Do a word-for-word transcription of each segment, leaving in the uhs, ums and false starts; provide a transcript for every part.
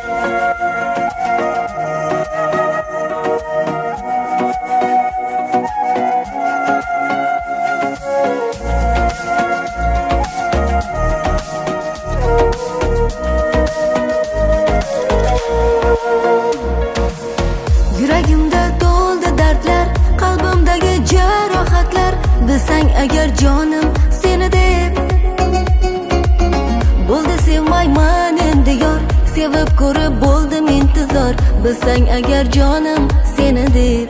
Yuragimda to'ldi dardlar, qalbimdagi jarohatlar. Bilsang agar jonim seni deb bo'ldi, sevmayman endi yor, sevib ko'rib bo'ldim intizor. Bilsang agar jonim seni deb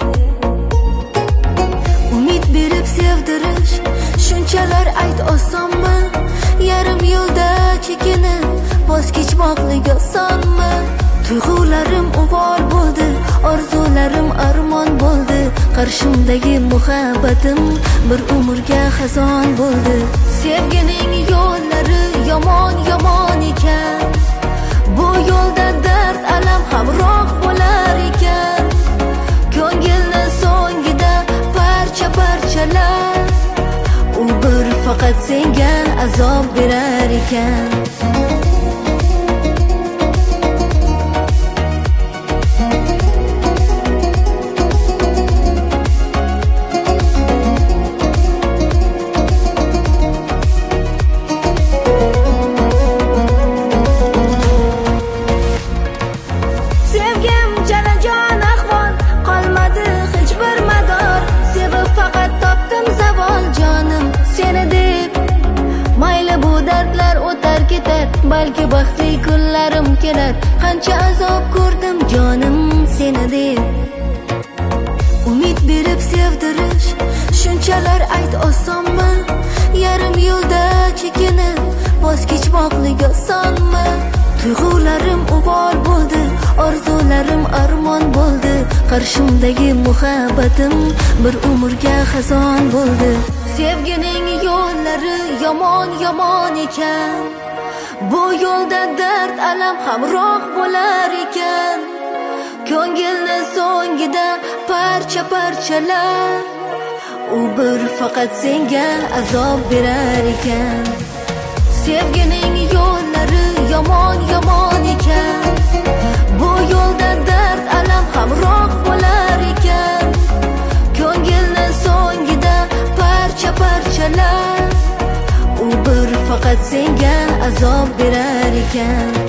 umid berib sevdirish shunchalar ayt osonmi? Yarim yo'lda chekinib voz kechmoqlik osonmi? Tuyg'ularim uvol bo'ldi, orzularim armon bo'ldi. Qarshimdagi muhabbatim bir umrga xazon bo'ldi. Sevgining yo'llari yomon yomon ekan, bu yo'lda dard alam hamroh bo'lar ekan. Ko'ngilni so'ngida parcha parchalar, u bir faqat senga azob berar ekan. Balki baxtli kunlarim kelar, qancha azob ko'rdim jonim seni deb. Umid berib sevdirish shunchalar ayt osonmi? Yarim yo'lda chekinib voz kechmoqlik osonmi? Tuyg'ularim uvol bo'ldi, orzularim armon bo'ldi. Qarshimdagi muhabbatim bir umrga xazon bo'ldi. Sevgining yo'llari yomon yomon ekan, bu yo'lda dard alam hamroh bo'lar ekan. Ko'ngilni so'ngida parcha parchalar, u bir faqat senga azob berar ekan. Sevgining yo'llari yomon yomon ekan, bu yo'lda dard alam hamroh bo'lar ekan. Ko'ngilni so'ngida parcha parchalar, u bir faqat senga azob berar ekan.